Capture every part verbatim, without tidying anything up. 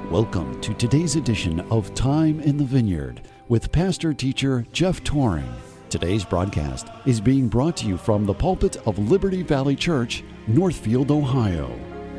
Welcome to today's edition of Time in the Vineyard with pastor-teacher Jeff Toring. Today's broadcast is being brought to you from the pulpit of Liberty Valley Church, Northfield, Ohio.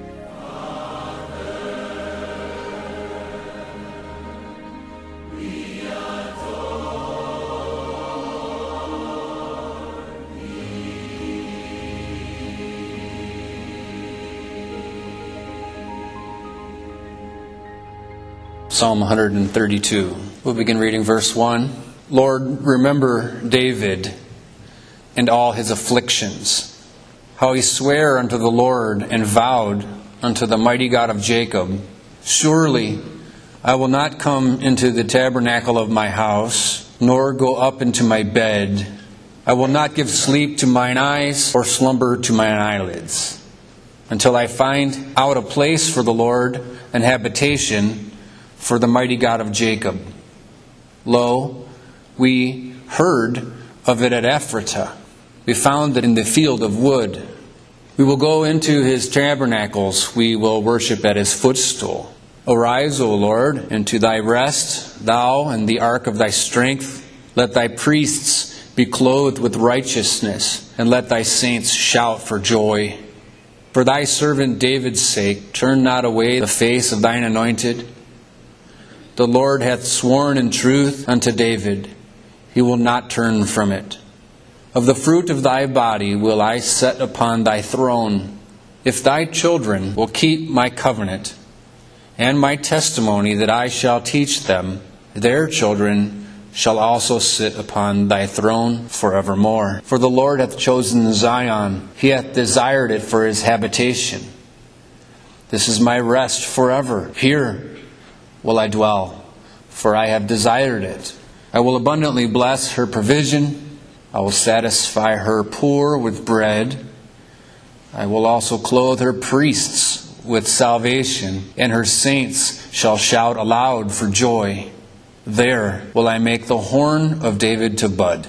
Psalm one thirty-two. We'll begin reading verse one. Lord, remember David and all his afflictions, how he sware unto the Lord and vowed unto the mighty God of Jacob, surely I will not come into the tabernacle of my house, nor go up into my bed. I will not give sleep to mine eyes, or slumber to mine eyelids, until I find out a place for the Lord, an habitation for the mighty God of Jacob. Lo, we heard of it at Ephratah. We found it in the field of wood. We will go into his tabernacles. We will worship at his footstool. Arise, O Lord, into thy rest, thou and the ark of thy strength. Let thy priests be clothed with righteousness, and let thy saints shout for joy. For thy servant David's sake, turn not away the face of thine anointed. The Lord hath sworn in truth unto David, he will not turn from it. Of the fruit of thy body will I set upon thy throne. If thy children will keep my covenant, and my testimony that I shall teach them, their children shall also sit upon thy throne forevermore. For the Lord hath chosen Zion, he hath desired it for his habitation. This is my rest forever. Here will I dwell, for I have desired it. I will abundantly bless her provision. I will satisfy her poor with bread. I will also clothe her priests with salvation, and her saints shall shout aloud for joy. There will I make the horn of David to bud.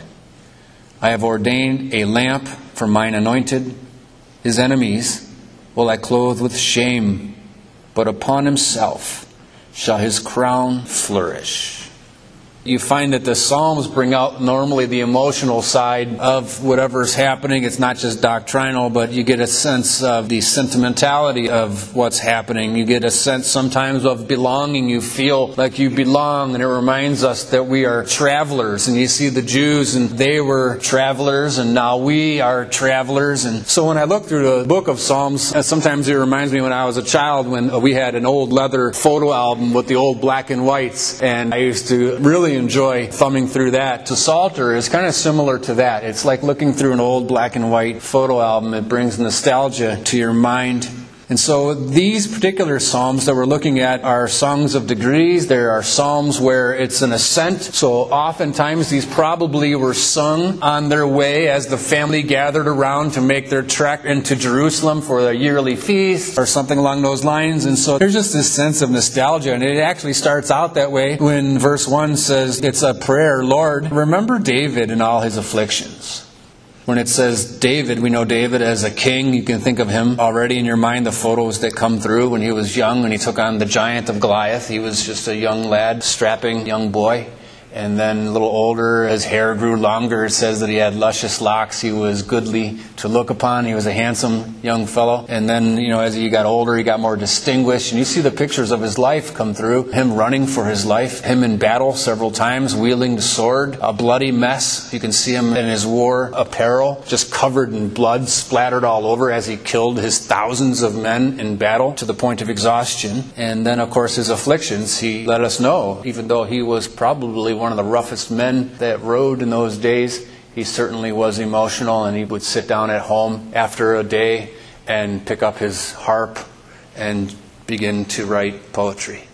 I have ordained a lamp for mine anointed. His enemies will I clothe with shame, but upon himself shall his crown flourish. You find that the Psalms bring out normally the emotional side of whatever's happening. It's not just doctrinal, but you get a sense of the sentimentality of what's happening. You get a sense sometimes of belonging. You feel like you belong, and it reminds us that we are travelers. And you see the Jews, and they were travelers, and now we are travelers. And so when I look through the book of Psalms, sometimes it reminds me when I was a child, when we had an old leather photo album with the old black and whites, and I used to really enjoy thumbing through that. The Psalter is kind of similar to that. It's like looking through an old black and white photo album. It brings nostalgia to your mind. And so these particular psalms that we're looking at are songs of degrees. There are psalms where it's an ascent. So oftentimes these probably were sung on their way as the family gathered around to make their trek into Jerusalem for a yearly feast or something along those lines. And so there's just this sense of nostalgia. And it actually starts out that way when verse one says it's a prayer. Lord, remember David and all his afflictions. When it says David, we know David as a king. You can think of him already in your mind, the photos that come through when he was young, when he took on the giant of Goliath. He was just a young lad, strapping young boy. And then a little older, his hair grew longer. It says that he had luscious locks. He was goodly to look upon. He was a handsome young fellow. And then, you know, as he got older, he got more distinguished. And you see the pictures of his life come through. Him running for his life. Him in battle several times, wielding the sword. A bloody mess. You can see him in his war apparel, just covered in blood, splattered all over as he killed his thousands of men in battle to the point of exhaustion. And then, of course, his afflictions. He let us know, even though he was probably one of the roughest men that rode in those days, he certainly was emotional, and he would sit down at home after a day and pick up his harp and begin to write poetry.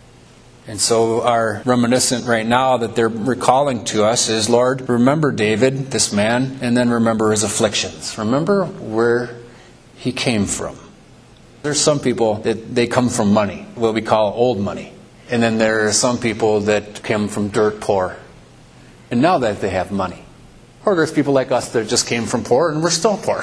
And so our reminiscent right now that they're recalling to us is, Lord, remember David, this man, and then remember his afflictions. Remember where he came from. There's some people that they come from money, what we call old money. And then there are some people that come from dirt poor. And now that they have money. Or there's people like us that just came from poor and we're still poor.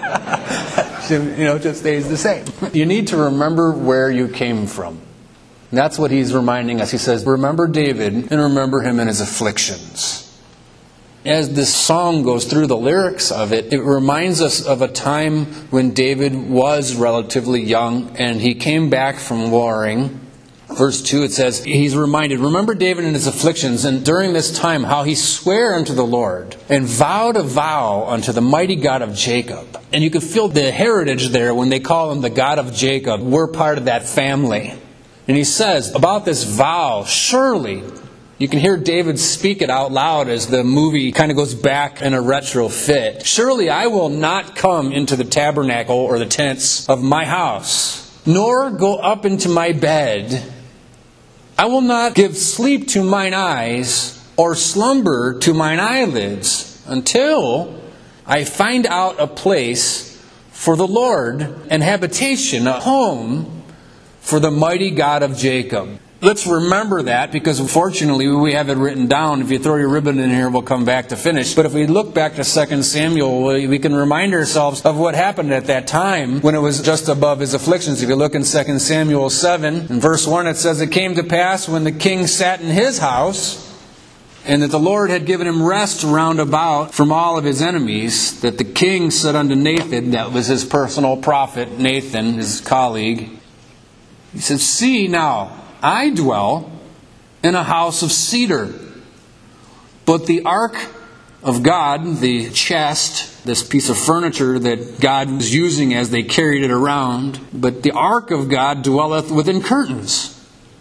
You know, it just stays the same. You need to remember where you came from. And that's what he's reminding us. He says, remember David and remember him in his afflictions. As this song goes through the lyrics of it, it reminds us of a time when David was relatively young and he came back from warring. Verse two, it says, he's reminded, remember David in his afflictions, and during this time how he sware unto the Lord, and vowed a vow unto the mighty God of Jacob. And you can feel the heritage there when they call him the God of Jacob. We're part of that family. And he says about this vow, surely, you can hear David speak it out loud as the movie kind of goes back in a retrofit. Surely I will not come into the tabernacle or the tents of my house, nor go up into my bed. I will not give sleep to mine eyes, or slumber to mine eyelids, until I find out a place for the Lord, an habitation, a home for the mighty God of Jacob. Let's remember that, because unfortunately we have it written down. If you throw your ribbon in here, we'll come back to finish. But if we look back to Second Samuel, we can remind ourselves of what happened at that time when it was just above his afflictions. If you look in Second Samuel seven, in verse one, it says, it came to pass when the king sat in his house, and that the Lord had given him rest round about from all of his enemies, that the king said unto Nathan, that was his personal prophet, Nathan, his colleague, he said, see now, I dwell in a house of cedar, but the ark of God, the chest, this piece of furniture that God was using as they carried it around, but the ark of God dwelleth within curtains.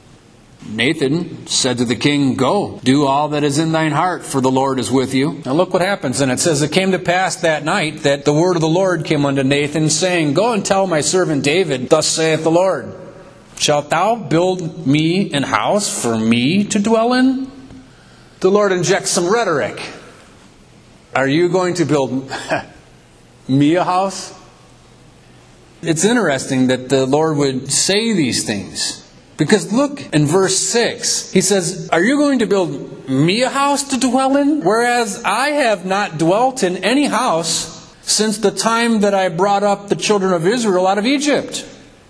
Nathan said to the king, go, do all that is in thine heart, for the Lord is with you. Now look what happens. And it says, it came to pass that night that the word of the Lord came unto Nathan, saying, go and tell my servant David, thus saith the Lord, shalt thou build me an house for me to dwell in? The Lord injects some rhetoric. Are you going to build me a house? It's interesting that the Lord would say these things. Because look in verse six. He says, are you going to build me a house to dwell in? Whereas I have not dwelt in any house since the time that I brought up the children of Israel out of Egypt.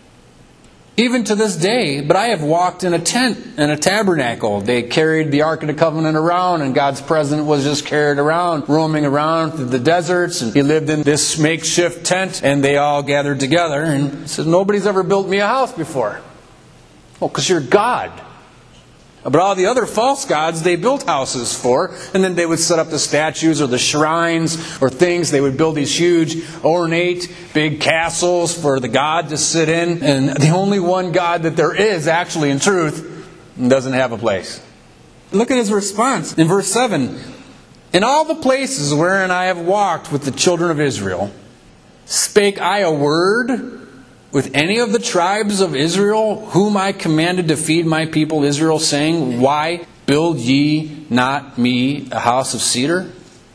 Even to this day, but I have walked in a tent, in a tabernacle. They carried the Ark of the Covenant around, and God's presence was just carried around, roaming around through the deserts. And he lived in this makeshift tent, and they all gathered together. And he said, nobody's ever built me a house before. Well, because you're God. But all the other false gods they built houses for, and then they would set up the statues or the shrines or things. They would build these huge, ornate, big castles for the god to sit in. And the only one God that there is, actually, in truth, doesn't have a place. Look at his response in verse seven. In all the places wherein I have walked with the children of Israel, spake I a word with any of the tribes of Israel, whom I commanded to feed my people Israel, saying, why build ye not me a house of cedar?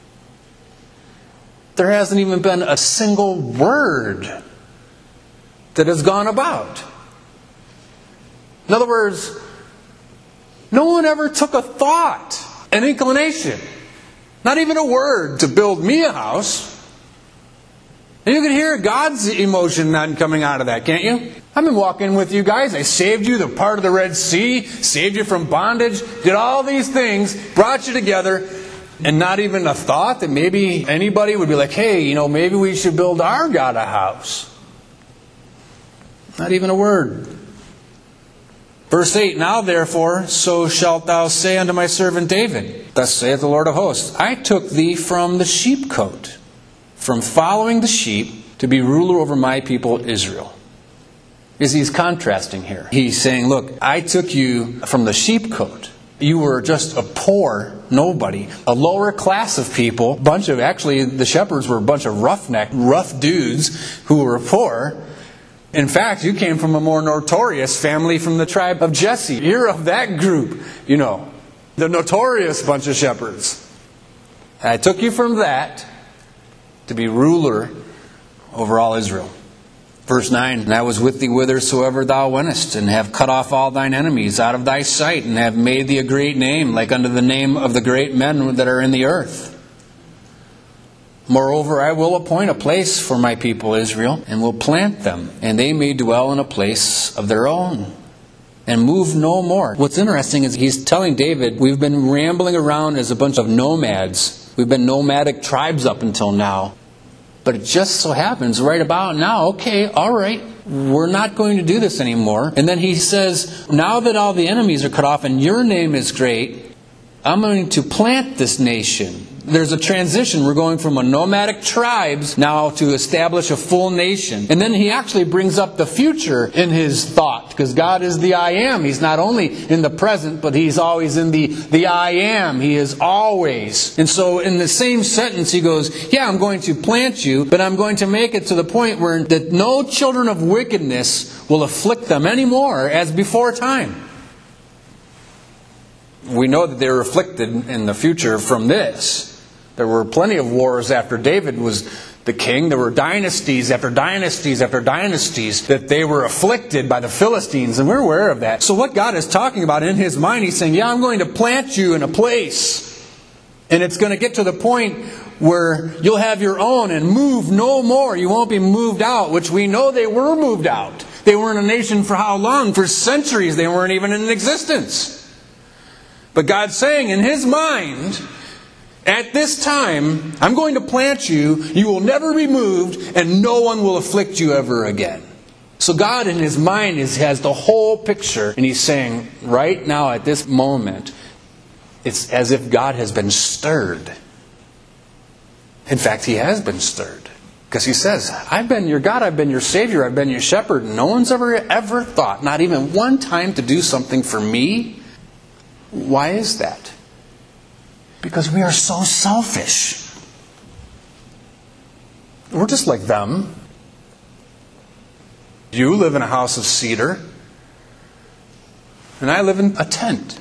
There hasn't even been a single word that has gone about. In other words, no one ever took a thought, an inclination, not even a word to build me a house. And you can hear God's emotion not coming out of that, can't you? I've been walking with you guys. I saved you, the part of the Red Sea, saved you from bondage, did all these things, brought you together, and not even a thought that maybe anybody would be like, hey, you know, maybe we should build our God a house. Not even a word. Verse eight, now therefore, so shalt thou say unto my servant David, thus saith the Lord of hosts, I took thee from the sheepcote, from following the sheep, to be ruler over my people Israel. Is he's contrasting here. He's saying, look, I took you from the sheepcote. You were just a poor nobody, a lower class of people. A bunch of, actually, the shepherds were a bunch of roughneck, rough dudes who were poor. In fact, you came from a more notorious family from the tribe of Jesse. You're of that group, you know, the notorious bunch of shepherds. And I took you from that to be ruler over all Israel. Verse nine, and I was with thee whithersoever thou wentest, and have cut off all thine enemies out of thy sight, and have made thee a great name, like unto the name of the great men that are in the earth. Moreover, I will appoint a place for my people Israel, and will plant them, and they may dwell in a place of their own. and move no more. What's interesting is he's telling David, we've been rambling around as a bunch of nomads. We've been nomadic tribes up until now. But it just so happens right about now, okay, all right, we're not going to do this anymore. And then he says, now that all the enemies are cut off and your name is great, I'm going to plant this nation. There's a transition. We're going from a nomadic tribes now to establish a full nation. And then he actually brings up the future in his thought, because God is the I am. He's not only in the present, but he's always in the, the I am. He is always. And so in the same sentence he goes, yeah, I'm going to plant you, but I'm going to make it to the point where that no children of wickedness will afflict them anymore as before time. We know that they were afflicted in the future from this. There were plenty of wars after David was the king. There were dynasties after dynasties after dynasties that they were afflicted by the Philistines, and we're aware of that. So what God is talking about in his mind, he's saying, yeah, I'm going to plant you in a place. And it's going to get to the point where you'll have your own and move no more. You won't be moved out, which we know they were moved out. They weren't a nation for how long? For centuries. They weren't even in existence. But God's saying in his mind, at this time, I'm going to plant you, you will never be moved, and no one will afflict you ever again. So God in his mind is, has the whole picture, and he's saying, right now at this moment, it's as if God has been stirred. In fact, he has been stirred. Because he says, I've been your God, I've been your Savior, I've been your shepherd. No one's ever, ever thought, not even one time, to do something for me. Why is that? Because we are so selfish. We're just like them. You live in a house of cedar, and I live in a tent.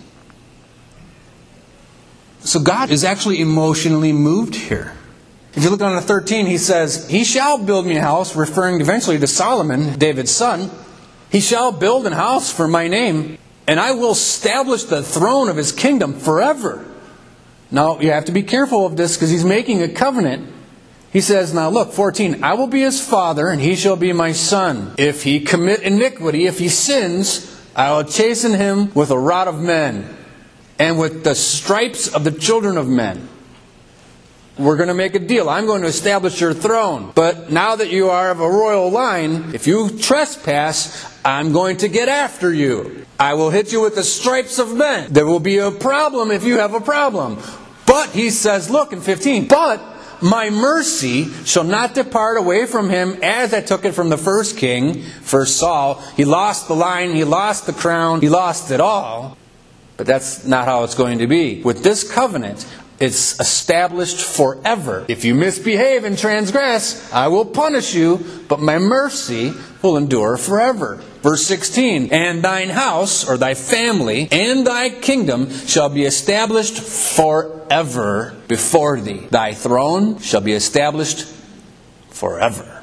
So God is actually emotionally moved here. If you look on the thirteen, he says, he shall build me a house, referring eventually to Solomon, David's son. He shall build an house for my name, and I will establish the throne of his kingdom forever. Now, you have to be careful of this because he's making a covenant. He says, now look, fourteen, I will be his father and he shall be my son. If he commit iniquity, if he sins, I will chasten him with a rod of men and with the stripes of the children of men. We're going to make a deal. I'm going to establish your throne. But now that you are of a royal line, if you trespass, I'm going to get after you. I will hit you with the stripes of men. There will be a problem if you have a problem. But he says, look in fifteen, but my mercy shall not depart away from him as I took it from the first king, first Saul. He lost the line, he lost the crown, he lost it all. But that's not how it's going to be. With this covenant, it's established forever. If you misbehave and transgress, I will punish you, but my mercy will endure forever. Verse sixteen, and thine house, or thy family, and thy kingdom shall be established forever before thee. Thy throne shall be established forever.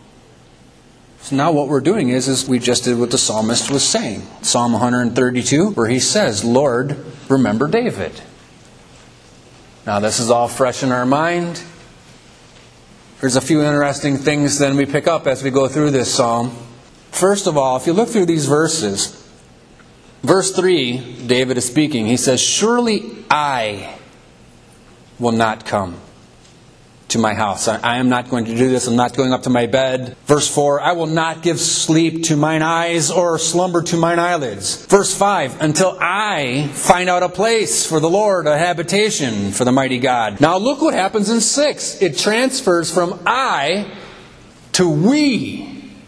So now what we're doing is, is we just did what the psalmist was saying. Psalm one thirty-two, where he says, Lord, remember David. Now this is all fresh in our mind. There's a few interesting things then we pick up as we go through this psalm. First of all, if you look through these verses, verse three, David is speaking. He says, surely I will not come to my house. I am not going to do this. I'm not going up to my bed. Verse four, I will not give sleep to mine eyes or slumber to mine eyelids. Verse five, until I find out a place for the Lord, a habitation for the mighty God. Now look what happens in six. It transfers from I to we.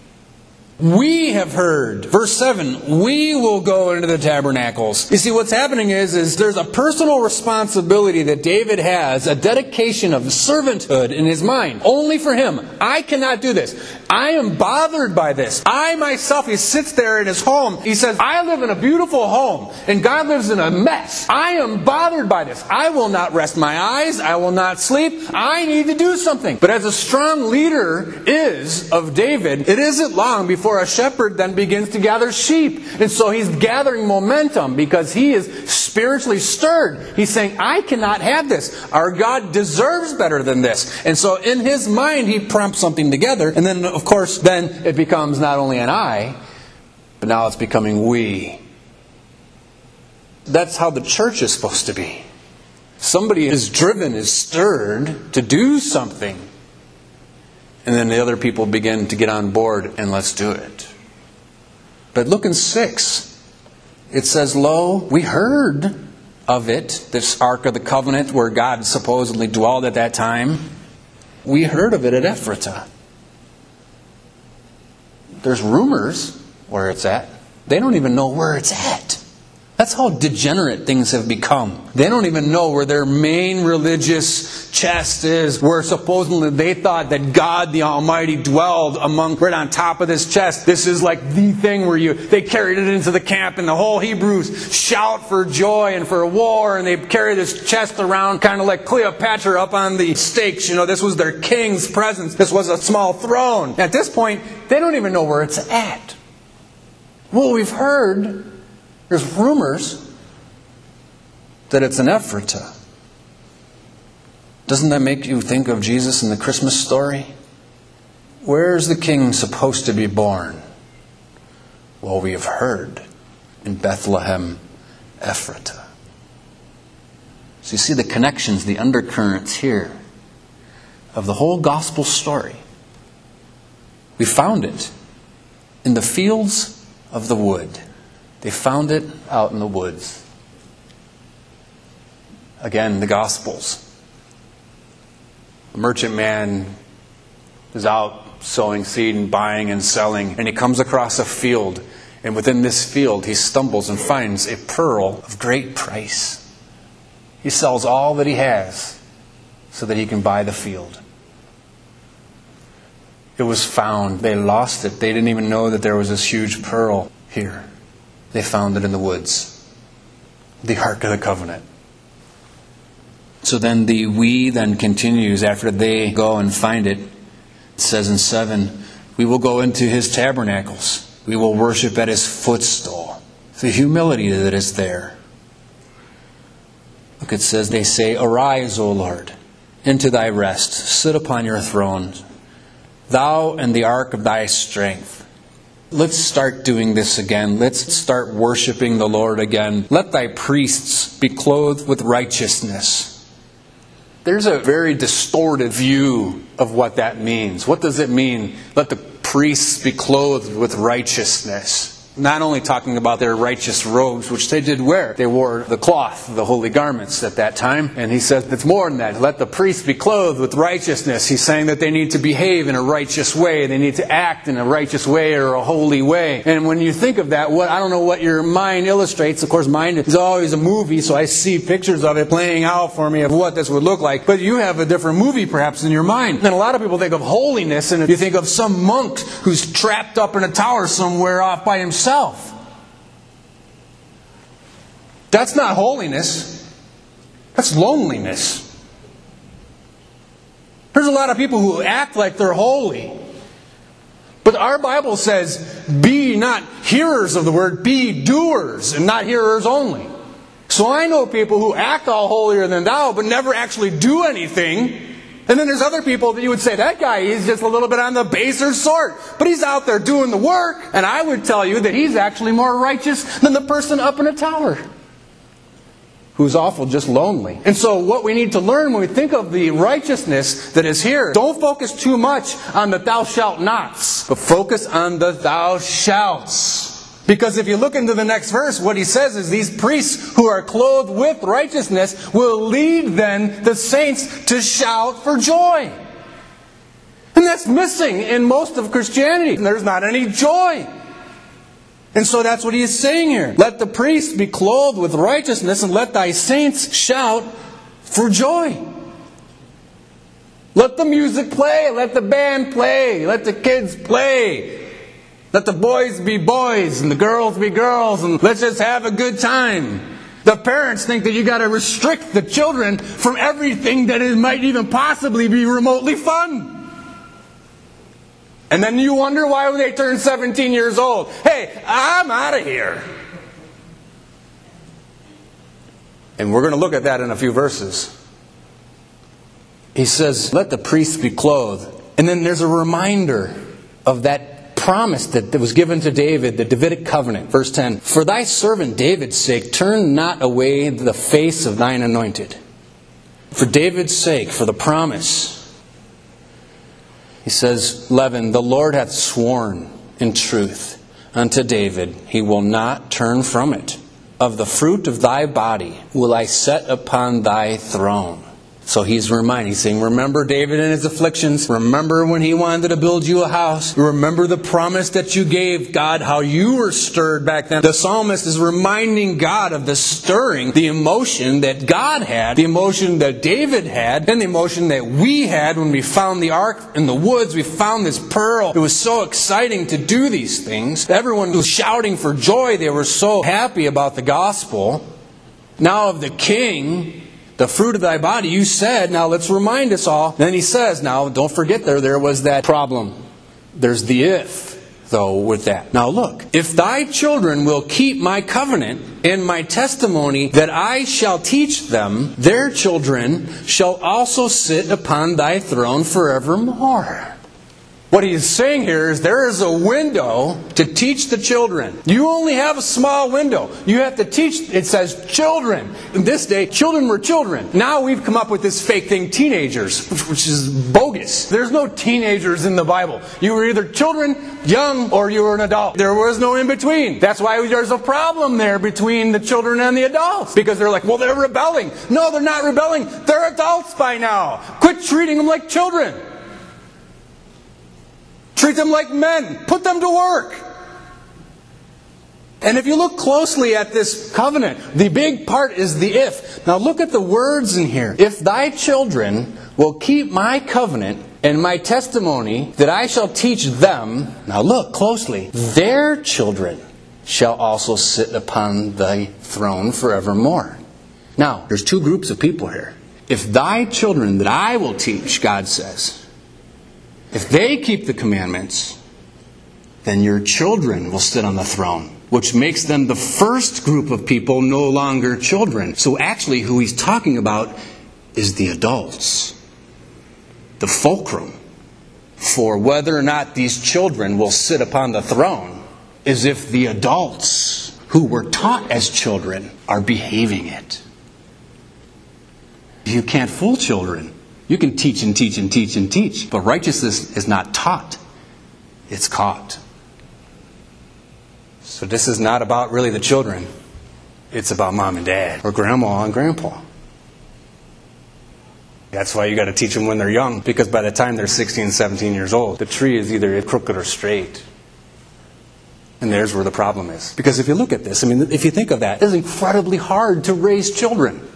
We have heard. Verse seven, we will go into the tabernacles. You see, what's happening is, is there's a personal responsibility that David has, a dedication of servanthood in his mind. Only for him. I cannot do this. I am bothered by this. I myself, he sits there in his home. He says, I live in a beautiful home, and God lives in a mess. I am bothered by this. I will not rest my eyes. I will not sleep. I need to do something. But as a strong leader is of David, it isn't long before For a shepherd then begins to gather sheep. And so he's gathering momentum because he is spiritually stirred. He's saying, I cannot have this. Our God deserves better than this. And so in his mind, he prompts something together. And then, of course, then it becomes not only an I, but now it's becoming we. That's how the church is supposed to be. Somebody is driven, is stirred to do something. And then the other people begin to get on board and let's do it. But look in six. It says, lo, we heard of it, this Ark of the Covenant where God supposedly dwelled at that time. We heard of it at Ephrata. There's rumors where it's at. They don't even know where it's at. That's how degenerate things have become. They don't even know where their main religious chest is, where supposedly they thought that God the Almighty dwelled among, right on top of this chest. This is like the thing where you, they carried it into the camp and the whole Hebrews shout for joy and for war, and they carry this chest around kind of like Cleopatra up on the stakes. You know, this was their king's presence. This was a small throne. At this point, they don't even know where it's at. Well, we've heard, there's rumors that it's in Ephrata. Doesn't that make you think of Jesus in the Christmas story? Where's the king supposed to be born? Well, we have heard in Bethlehem, Ephrata. So you see the connections, the undercurrents here of the whole gospel story. We found it in the fields of the wood. They found it out in the woods. Again, the Gospels. A merchant man is out sowing seed and buying and selling, and he comes across a field, and within this field he stumbles and finds a pearl of great price. He sells all that he has so that he can buy the field. It was found. They lost it. They didn't even know that there was this huge pearl here. They found it in the woods. The Ark of the Covenant. So then the we then continues after they go and find it. It says in seven, we will go into his tabernacles. We will worship at his footstool. The humility that is there. Look, it says, they say, arise, O Lord, into thy rest. Sit upon your throne, thou and the ark of thy strength. Let's start doing this again. Let's start worshiping the Lord again. Let thy priests be clothed with righteousness. There's a very distorted view of what that means. What does it mean? Let the priests be clothed with righteousness. Not only talking about their righteous robes, which they did wear. They wore the cloth, the holy garments at that time. And he says it's more than that. Let the priests be clothed with righteousness. He's saying that they need to behave in a righteous way. They need to act in a righteous way or a holy way. And when you think of that, what I don't know what your mind illustrates. Of course, mine is always a movie, so I see pictures of it playing out for me of what this would look like. But you have a different movie perhaps in your mind. And a lot of people think of holiness, and you think of some monk who's trapped up in a tower somewhere off by himself. That's not holiness. That's loneliness. There's a lot of people who act like they're holy. But our Bible says, be not hearers of the word, be doers, and not hearers only. So I know people who act all holier than thou, but never actually do anything. And then there's other people that you would say, that guy is just a little bit on the baser sort. But he's out there doing the work. And I would tell you that he's actually more righteous than the person up in a tower, who's awful just lonely. And so what we need to learn when we think of the righteousness that is here, don't focus too much on the thou shalt nots, but focus on the thou shalts. Because if you look into the next verse, what he says is these priests who are clothed with righteousness will lead then the saints to shout for joy. And that's missing in most of Christianity. There's not any joy. And so that's what he is saying here. Let the priests be clothed with righteousness, and let thy saints shout for joy. Let the music play. Let the band play. Let the kids play. Let the boys be boys and the girls be girls, and let's just have a good time. The parents think that you got to restrict the children from everything that it might even possibly be remotely fun. And then you wonder why when they turn seventeen years old, hey, I'm out of here. And we're going to look at that in a few verses. He says, let the priests be clothed. And then there's a reminder of that promise that was given to David, the Davidic covenant. Verse ten, for thy servant David's sake, turn not away the face of thine anointed. For David's sake, for the promise. He says, eleven, the Lord hath sworn in truth unto David, he will not turn from it. Of the fruit of thy body will I set upon thy throne. So he's reminding, he's saying, remember David and his afflictions. Remember when he wanted to build you a house. Remember the promise that you gave God, how you were stirred back then. The psalmist is reminding God of the stirring, the emotion that God had, the emotion that David had, and the emotion that we had when we found the ark in the woods. We found this pearl. It was so exciting to do these things. Everyone was shouting for joy. They were so happy about the gospel. Now of the king, the fruit of thy body, you said, now let's remind us all. Then he says, now don't forget there, there was that problem. There's the if, though, with that. Now look, if thy children will keep my covenant and my testimony that I shall teach them, their children shall also sit upon thy throne forevermore. What he's saying here is there is a window to teach the children. You only have a small window. You have to teach, it says children. In this day, children were children. Now we've come up with this fake thing, teenagers, which is bogus. There's no teenagers in the Bible. You were either children, young, or you were an adult. There was no in between. That's why there's a problem there between the children and the adults. Because they're like, well, they're rebelling. No, they're not rebelling. They're adults by now. Quit treating them like children. Treat them like men. Put them to work. And if you look closely at this covenant, the big part is the if. Now look at the words in here. If thy children will keep my covenant and my testimony that I shall teach them. Now look closely. Their children shall also sit upon thy throne forevermore. Now, there's two groups of people here. If thy children that I will teach, God says, if they keep the commandments, then your children will sit on the throne, which makes them the first group of people, no longer children. So actually who he's talking about is the adults. The fulcrum for whether or not these children will sit upon the throne is if the adults who were taught as children are behaving it. You can't fool children. You can teach and teach and teach and teach. But righteousness is not taught. It's caught. So this is not about really the children. It's about mom and dad. Or grandma and grandpa. That's why you got to teach them when they're young. Because by the time they're sixteen, seventeen years old, the tree is either crooked or straight. And there's where the problem is. Because if you look at this, I mean, if you think of that, it's incredibly hard to raise children.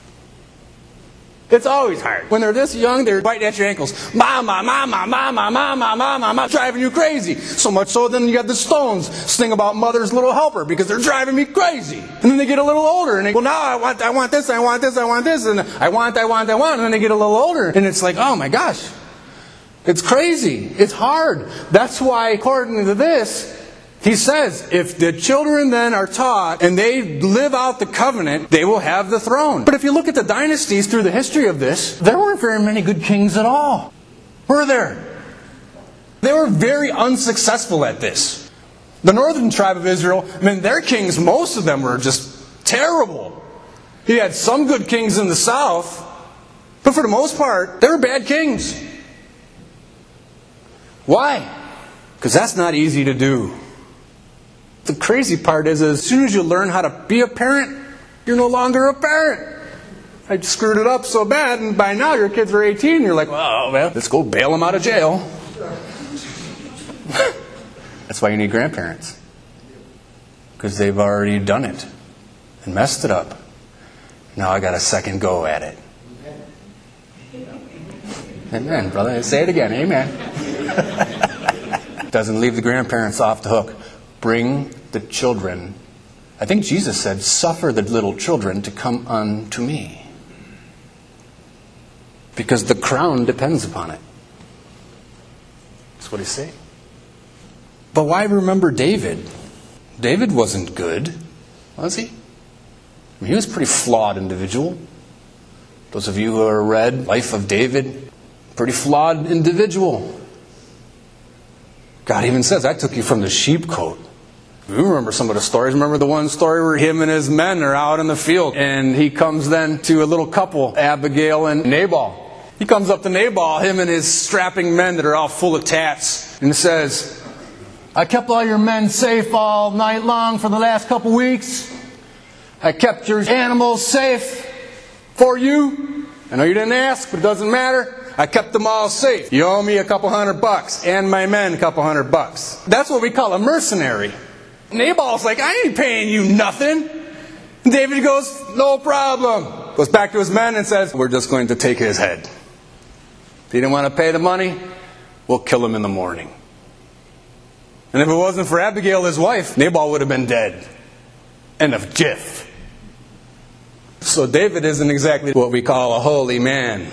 It's always hard. When they're this young, they're biting at your ankles. Mama, mama, mama, mama, mama, mama, driving you crazy. So much so then you got the Stones sing about Mother's Little Helper because they're driving me crazy. And then they get a little older and they go, now I want, I want this, I want this, I want this, and I want, I want, I want. And then they get a little older and it's like, oh my gosh. It's crazy. It's hard. That's why, according to this, he says, if the children then are taught and they live out the covenant, they will have the throne. But if you look at the dynasties through the history of this, there weren't very many good kings at all. Were there? They were very unsuccessful at this. The northern tribe of Israel, I mean, their kings, most of them were just terrible. He had some good kings in the south, but for the most part, they were bad kings. Why? Because that's not easy to do. The crazy part is, as soon as you learn how to be a parent, you're no longer a parent. I screwed it up so bad, and by now your kids are eighteen, and you're like, well, well, let's go bail them out of jail. That's why you need grandparents. Because they've already done it and messed it up. Now I got a second go at it. Amen, brother. Say it again. Amen. Doesn't leave the grandparents off the hook. Bring the children. I think Jesus said, suffer the little children to come unto me. Because the crown depends upon it. That's what he's saying. But why remember David? David wasn't good, was he? I mean, he was a pretty flawed individual. Those of you who have read Life of David, pretty flawed individual. God even says, I took you from the sheepcote. You remember some of the stories. Remember the one story where him and his men are out in the field, and he comes then to a little couple, Abigail and Nabal. He comes up to Nabal, him and his strapping men that are all full of tats, and says, I kept all your men safe all night long for the last couple weeks. I kept your animals safe for you. I know you didn't ask, but it doesn't matter. I kept them all safe. You owe me a couple hundred bucks, and my men a couple hundred bucks. That's what we call a mercenary. Nabal's like, I ain't paying you nothing. And David goes, no problem. Goes back to his men and says, we're just going to take his head. If he didn't want to pay the money, we'll kill him in the morning. And if it wasn't for Abigail, his wife, Nabal would have been dead. End of jiff. So David isn't exactly what we call a holy man.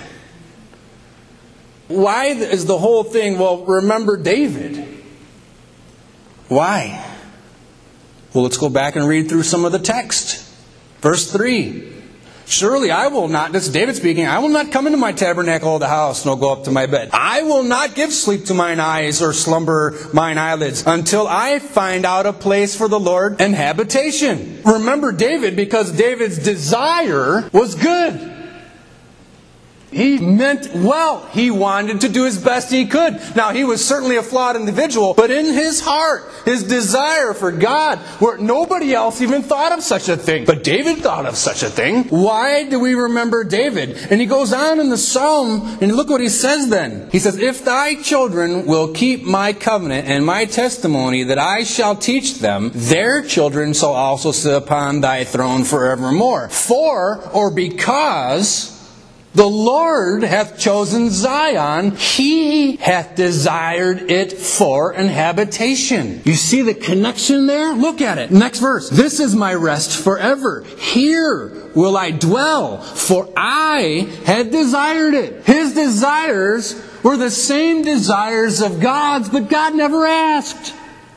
Why is the whole thing, well, remember David? Why? Well, let's go back and read through some of the text. Verse three. Surely I will not, this is David speaking, I will not come into my tabernacle of the house, nor go up to my bed. I will not give sleep to mine eyes, or slumber mine eyelids, until I find out a place for the Lord and habitation. Remember David, because David's desire was good. He meant well. He wanted to do his best he could. Now, he was certainly a flawed individual, but in his heart, his desire for God, where nobody else even thought of such a thing. But David thought of such a thing. Why do we remember David? And he goes on in the Psalm, and look what he says then. He says, if thy children will keep my covenant and my testimony that I shall teach them, their children shall also sit upon thy throne forevermore. For, or because, the Lord hath chosen Zion, He hath desired it for an habitation. You see the connection there? Look at it. Next verse. This is my rest forever. Here will I dwell, for I had desired it. His desires were the same desires of God's, but God never asked.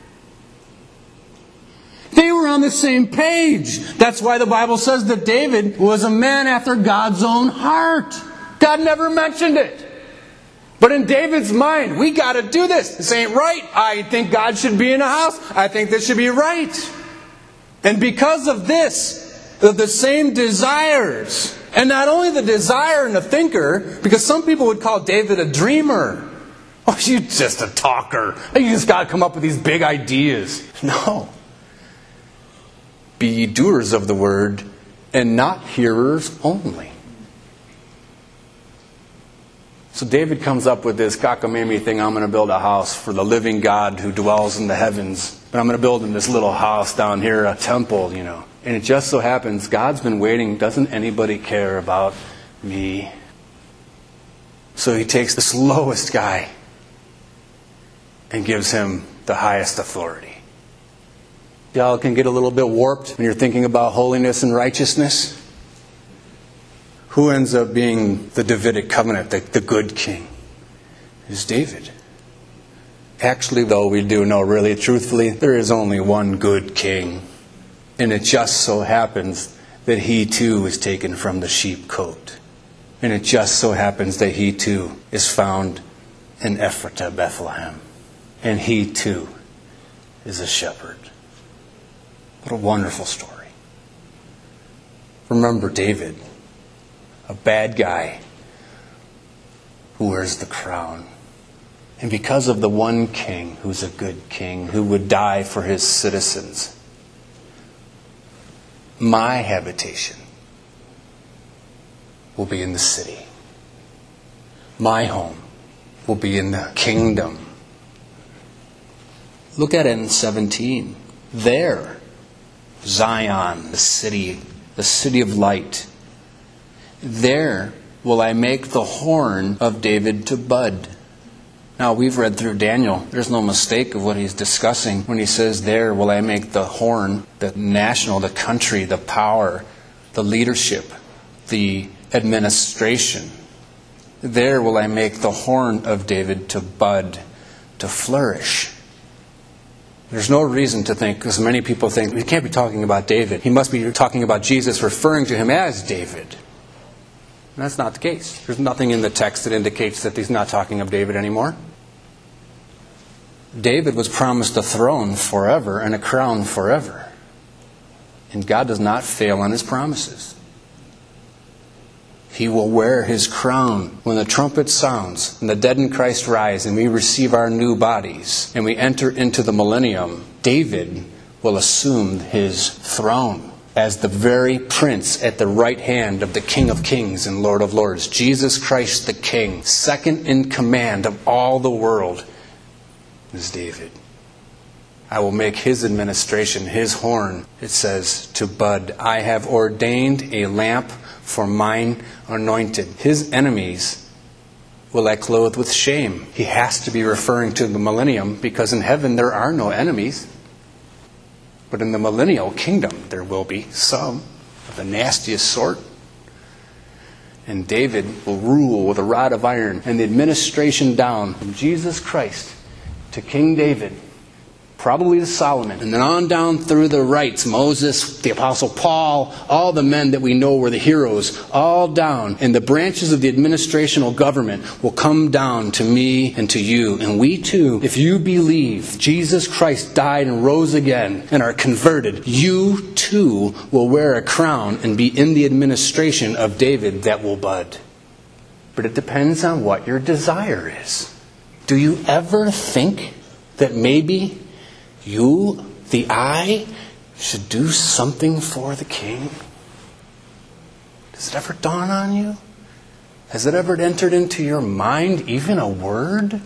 They were on the same page. That's why the Bible says that David was a man after God's own heart. God never mentioned it. But in David's mind, we got to do this. This ain't right. I think God should be in a house. I think this should be right. And because of this, of the same desires, and not only the desire and the thinker, because some people would call David a dreamer. Oh, you're just a talker. You just got to come up with these big ideas. No. Be ye doers of the word, and not hearers only. So David comes up with this cockamamie thing, I'm going to build a house for the living God who dwells in the heavens. And I'm going to build him this little house down here, a temple, you know. And it just so happens, God's been waiting, doesn't anybody care about me? So he takes the slowest guy and gives him the highest authority. Y'all can get a little bit warped when you're thinking about holiness and righteousness. Who ends up being the Davidic covenant, the, the good king? Is David. Actually, though, we do know really, truthfully, there is only one good king. And it just so happens that he too is taken from the sheepcote. And it just so happens that he too is found in Ephratah, Bethlehem. And he too is a shepherd. What a wonderful story. Remember David, a bad guy who wears the crown. And because of the one king who's a good king, who would die for his citizens, my habitation will be in the city. My home will be in the kingdom. Look at it in seventeen. There, Zion, the city, the city of light. There will I make the horn of David to bud. Now, we've read through Daniel. There's no mistake of what he's discussing when he says, there will I make the horn, the national, the country, the power, the leadership, the administration. There will I make the horn of David to bud, to flourish. There's no reason to think, because many people think, he can't be talking about David. He must be talking about Jesus, referring to him as David. And that's not the case. There's nothing in the text that indicates that he's not talking of David anymore. David was promised a throne forever and a crown forever. And God does not fail on his promises. He will wear his crown when the trumpet sounds and the dead in Christ rise and we receive our new bodies and we enter into the millennium. David will assume his throne as the very prince at the right hand of the King of Kings and Lord of Lords. Jesus Christ the King, second in command of all the world, is David. I will make his administration, his horn, it says, to bud. I have ordained a lamp for mine anointed. His enemies will I clothe with shame. He has to be referring to the millennium because in heaven there are no enemies. But in the millennial kingdom there will be some of the nastiest sort. And David will rule with a rod of iron, and the administration down from Jesus Christ to King David, probably to Solomon, and then on down through the rights, Moses, the Apostle Paul, all the men that we know were the heroes, all down, and the branches of the administrational government will come down to me and to you. And we too, if you believe Jesus Christ died and rose again and are converted, you too will wear a crown and be in the administration of David that will bud. But it depends on what your desire is. Do you ever think that maybe you, the I, should do something for the King? Does it ever dawn on you? Has it ever entered into your mind, even a word?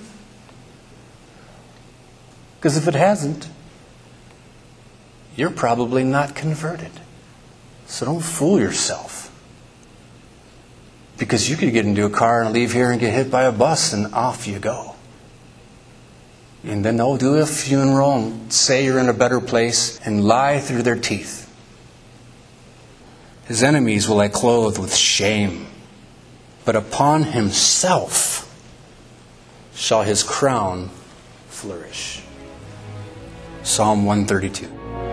Because if it hasn't, you're probably not converted. So don't fool yourself. Because you could get into a car and leave here and get hit by a bus and off you go. And then they'll do a funeral and say you're in a better place and lie through their teeth. His enemies will I clothe with shame, but upon himself shall his crown flourish. Psalm one thirty-two.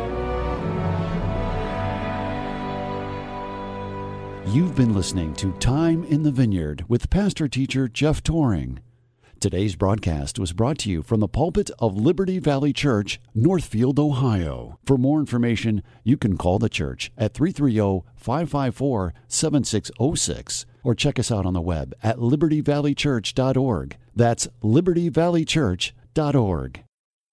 You've been listening to Time in the Vineyard with pastor teacher Jeff Toring. Today's broadcast was brought to you from the pulpit of Liberty Valley Church, Northfield, Ohio. For more information, you can call the church at three three zero, five five four, seven six zero six or check us out on the web at liberty valley church dot org. That's liberty valley church dot org.